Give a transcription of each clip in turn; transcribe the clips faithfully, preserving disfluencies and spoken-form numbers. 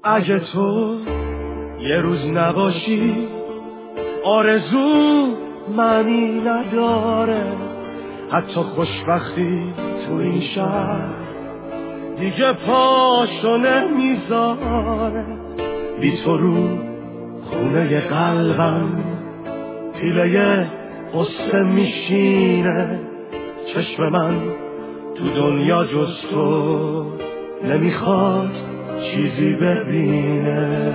اگه تو یه روز نباشی آرزو معنی نداره، حتی خوشبختی تو این شهر دیگه پاشو نمیذاره. بی تو رو خونه قلبم پیله قصه میشینه، چشم من تو دنیا جز تو نمیخواد چیزی ببینه.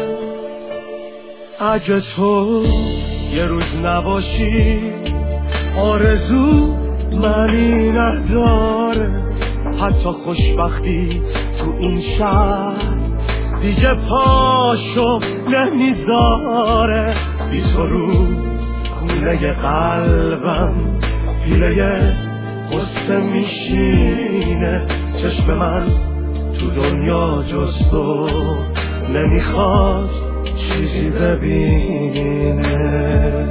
اگه تو یه روز نباشی آرزو معنی نداره، حتی خوشبختی تو این شهر دیگه پاشو نمیذاره. بی تو رو خونه قلبم پیله قصه میشینه، چشم من تو دنیا جز تو نمیخواد چیزی ببینه.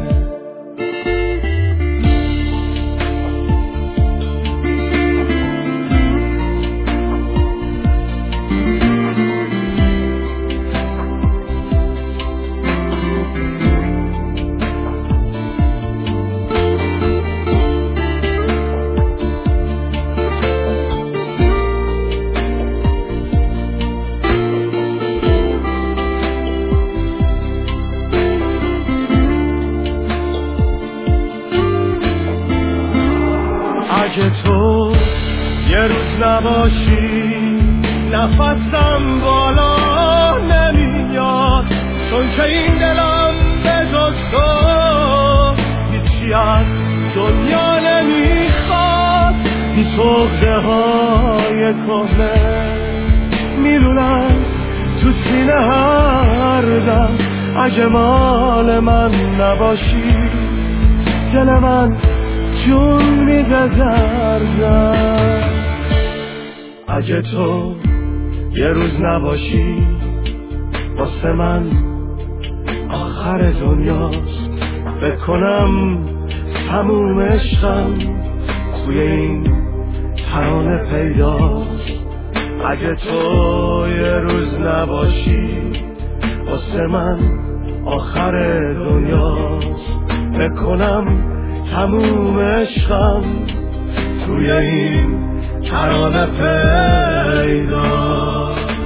اگه تو یه روز نباشی نفسم بالا نمیاد، چون که این دلم به جز تو هیچی از دنیا نمیخواد. بی سغده های کهنه میلونم تو سینه هر دم، اگه مال من نباشی دل من جون میده زردم. اگه تو یه روز نباشی واسه من آخر دنیاست، بکنم تموم عشقم توی این ترانه پیداست. اگه تو یه روز نباشی واسه من آخر دنیاست، بکنم تموم عشقم توی این ترانه پیدا.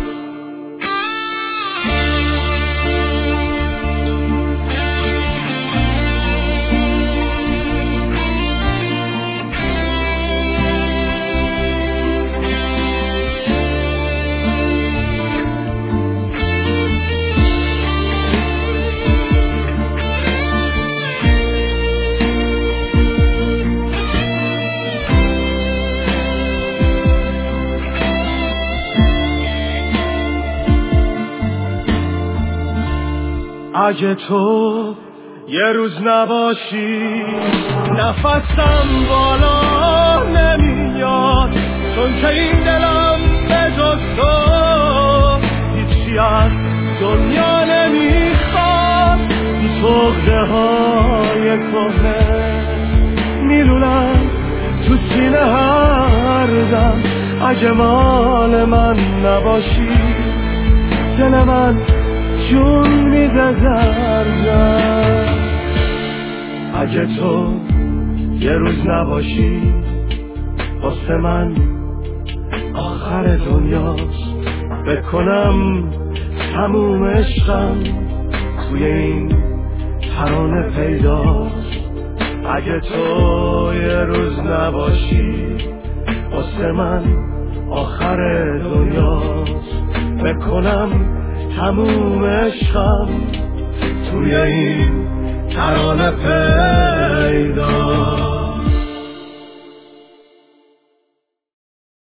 اگه تو یه روز نباشی نفسم بالا نمیاد، چون که این دلم به جز تو هیچی از دنیا نمیخواد. بی سغده های کهنه میلونم تو سینه هر دم، اگه مال من نباشی دل من جون میده زردم. اگه تو یه روز نباشی واسه من آخر دنیاست، بکنم تموم عشقم توی این ترانه پیداست. اگه تو یه روز نباشی واسه من آخر دنیاست، بکنم تموم عشقم توی این ترانه پیدا.